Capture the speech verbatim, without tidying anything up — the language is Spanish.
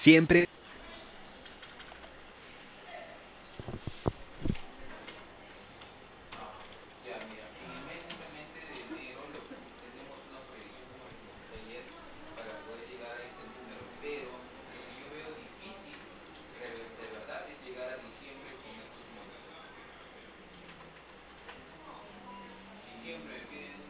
Siempre. Ah, ya, mira, en el mes simplemente de enero lo, tenemos una proyección, como les comenté ayer, para poder llegar a ese número, pero lo que yo veo difícil, re- de verdad, es llegar a diciembre con estos montos. Diciembre me piden